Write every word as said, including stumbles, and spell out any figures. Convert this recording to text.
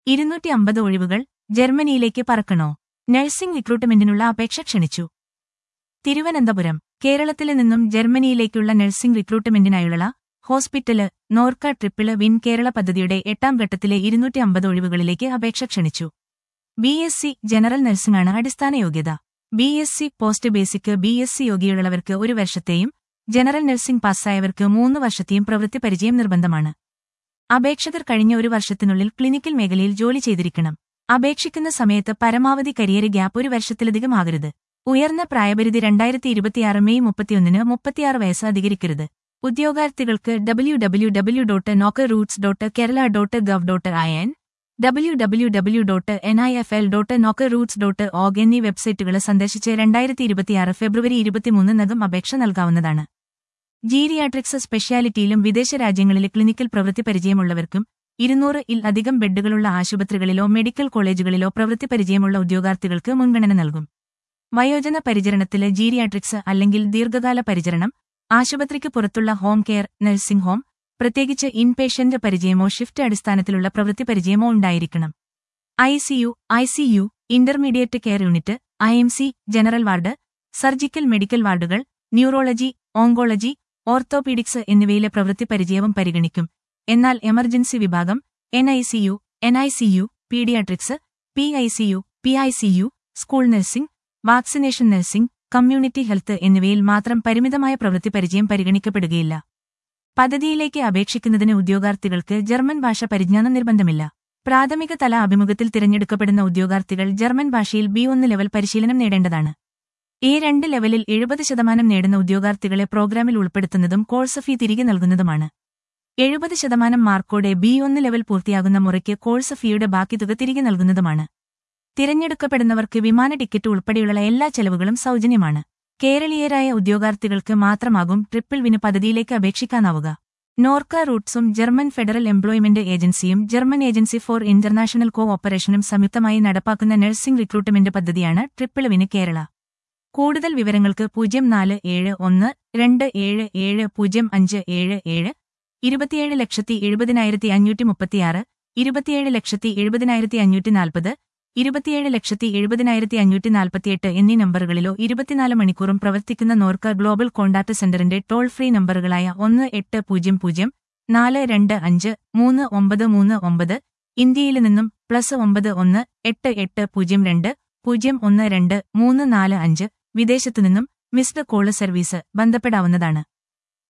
ഇരുന്നൂറ്റി അമ്പത് ഒഴിവുകൾ ജർമ്മനിയിലേക്ക് പറക്കണോ? നഴ്സിംഗ് റിക്രൂട്ട്മെന്റിനുള്ള അപേക്ഷ ക്ഷണിച്ചു. തിരുവനന്തപുരം. കേരളത്തില് നിന്നും ജർമ്മനിയിലേക്കുള്ള നഴ്സിംഗ് റിക്രൂട്ട്മെന്റിനായുള്ള hospital Norka triple win Kerala പദ്ധതിയുടെ എട്ടാം ഘട്ടത്തിലെ ഇരുന്നൂറ്റി അമ്പത് ഒഴിവുകളിലേക്ക് അപേക്ഷ ക്ഷണിച്ചു. ബി എസ് സി ജനറൽ നഴ്സിംഗാണ് അടിസ്ഥാന യോഗ്യത. B S C post basic B S C യോഗ്യതയുള്ളവർക്ക് ഒരു വർഷത്തെയും ജനറൽ നഴ്സിംഗ് പാസ്സായവർക്ക് മൂന്ന് വർഷത്തെയും പ്രവൃത്തി പരിചയം നിർബന്ധമാണ്. അപേക്ഷകർ കഴിഞ്ഞ ഒരു വർഷത്തിനുള്ളിൽ ക്ലിനിക്കൽ മേഖലയിൽ ജോലി ചെയ്തിരിക്കണം. അപേക്ഷിക്കുന്ന സമയത്ത് പരമാവധി കരിയർ ഗ്യാപ്പ് ഒരു വർഷത്തിലധികം ആകരുത്. ഉയർന്ന പ്രായപരിധി രണ്ടായിരത്തി ഇരുപത്തിയാറ് മെയ് മുപ്പത്തിയൊന്നിന് മുപ്പത്തിയാറ് വയസ്സ് അധികരിക്കരുത്. ഉദ്യോഗാർത്ഥികൾക്ക് W W W dot Norka Roots dot Kerala dot gov dot I N, W W W dot N I F L dot Norka Roots dot org എന്നീ വെബ്സൈറ്റുകൾ സന്ദർശിച്ച് രണ്ടായിരത്തി ഇരുപത്തിയാറ് ഫെബ്രുവരി ഇരുപത്തിമൂന്നിനകം അപേക്ഷ നൽകാവുന്നതാണ്. ജീരിയാട്രിക്സ് സ്പെഷ്യാലിറ്റിയിലും വിദേശ രാജ്യങ്ങളിലെ ക്ലിനിക്കൽ പ്രവൃത്തി പരിചയമുള്ളവർക്കും ഇരുന്നൂറ് ഇൽ അധികം ബെഡുകളുള്ള ആശുപത്രികളിലോ മെഡിക്കൽ കോളേജുകളിലോ പ്രവൃത്തി പരിചയമുള്ള ഉദ്യോഗാർത്ഥികൾക്ക് മുൻഗണന നൽകും. വയോജന പരിചരണത്തില് ജീരിയാട്രിക്സ് അല്ലെങ്കിൽ ദീർഘകാല പരിചരണം, ആശുപത്രിക്ക് പുറത്തുള്ള ഹോം കെയർ, നഴ്സിംഗ് ഹോം, പ്രത്യേകിച്ച് ഇൻപേഷ്യന്റ് പരിചയമോ ഷിഫ്റ്റ് അടിസ്ഥാനത്തിലുള്ള പ്രവൃത്തി പരിചയമോ ഉണ്ടായിരിക്കണം. I C U, I C U, intermediate care unit, I M C, general ward, surgical medical വാർഡുകൾ, ന്യൂറോളജി, ഓങ്കോളജി, ഓർത്തോപീഡിക്സ് എന്നിവയിലെ പ്രവൃത്തി പരിചയവും പരിഗണിക്കും. എന്നാൽ എമർജൻസി വിഭാഗം, N I C U, N I C U, paediatrics, P I C U, P I C U, school nursing, vaccination nursing, community health എന്നിവയിൽ മാത്രം പരിമിതമായ പ്രവൃത്തി പരിചയം പരിഗണിക്കപ്പെടുകയില്ല. പദ്ധതിയിലേക്ക് അപേക്ഷിക്കുന്നതിന് ഉദ്യോഗാർത്ഥികൾക്ക് ജർമ്മൻ ഭാഷ പരിജ്ഞാനം നിർബന്ധമില്ല. പ്രാഥമിക തല അഭിമുഖത്തിൽ തിരഞ്ഞെടുക്കപ്പെടുന്ന ഉദ്യോഗാർത്ഥികൾ ജർമ്മൻ ഭാഷയിൽ ബി ഒന്ന് ലെവൽ പരിശീലനം നേടേണ്ടതാണ്. എ രണ്ട് ലെവലിൽ എഴുപത് ശതമാനം നേടുന്ന ഉദ്യോഗാർത്ഥികളെ പ്രോഗ്രാമിൽ ഉൾപ്പെടുത്തുന്നതും കോഴ്സ് ഫീ തിരികെ നൽകുന്നതുമാണ്. എഴുപത് ശതമാനം മാർക്കോടെ ബി ഒന്ന് ലെവൽ പൂർത്തിയാകുന്ന മുറയ്ക്ക് കോഴ്സ് ഫീയുടെ ബാക്കി തുക തിരികെ നൽകുന്നതുമാണ്. തിരഞ്ഞെടുക്കപ്പെടുന്നവർക്ക് വിമാന ടിക്കറ്റ് ഉൾപ്പെടെയുള്ള എല്ലാ ചെലവുകളും സൗജന്യമാണ്. കേരളീയരായ ഉദ്യോഗാർത്ഥികൾക്ക് മാത്രമാകും ട്രിപ്പിൾ വിന് പദ്ധതിയിലേക്ക് അപേക്ഷിക്കാനാവുക. നോർക്ക റൂട്ട്സും ജർമ്മൻ ഫെഡറൽ എംപ്ലോയ്മെന്റ് ഏജൻസിയും ജർമ്മൻ ഏജൻസി ഫോർ ഇന്റർനാഷണൽ കോ ഓപ്പറേഷനും സംയുക്തമായി നടപ്പാക്കുന്ന നഴ്സിംഗ് റിക്രൂട്ട്മെന്റ് പദ്ധതിയാണ് ട്രിപ്പിൾ വിന് കേരള. കൂടുതൽ വിവരങ്ങൾക്ക് പൂജ്യം നാല് ഏഴ് ഒന്ന് രണ്ട് ഏഴ് ഏഴ് പൂജ്യം അഞ്ച് ഏഴ് ഏഴ്, ഇരുപത്തിയേഴ് ലക്ഷത്തി എഴുപതിനായിരത്തി അഞ്ഞൂറ്റി മുപ്പത്തിയാറ്, ഇരുപത്തിയേഴ് ലക്ഷത്തി എഴുപതിനായിരത്തി അഞ്ഞൂറ്റി നാൽപ്പത്, ഇരുപത്തിയേഴ് ലക്ഷത്തി എഴുപതിനായിരത്തി അഞ്ഞൂറ്റി നാൽപ്പത്തിയെട്ട് എന്നീ നമ്പറുകളിലോ ഇരുപത്തിനാല് മണിക്കൂറും പ്രവർത്തിക്കുന്ന നോർക്ക ഗ്ലോബൽ കോണ്ടാക്ട് സെന്ററിന്റെ ടോൾ ഫ്രീ നമ്പറുകളായ ഒന്ന് എട്ട് പൂജ്യം പൂജ്യം നാല് രണ്ട് അഞ്ച് മൂന്ന് ഒമ്പത് മൂന്ന് ഒമ്പത്, ഇന്ത്യയിൽ നിന്നും പ്ലസ് ഒമ്പത് ഒന്ന് എട്ട് എട്ട് പൂജ്യം രണ്ട് പൂജ്യം ഒന്ന് രണ്ട് മൂന്ന് നാല് അഞ്ച്, വിദേശത്തുനിന്നും മിസ്ഡ് കോള് സർവീസ് ബന്ധപ്പെടാവുന്നതാണ്.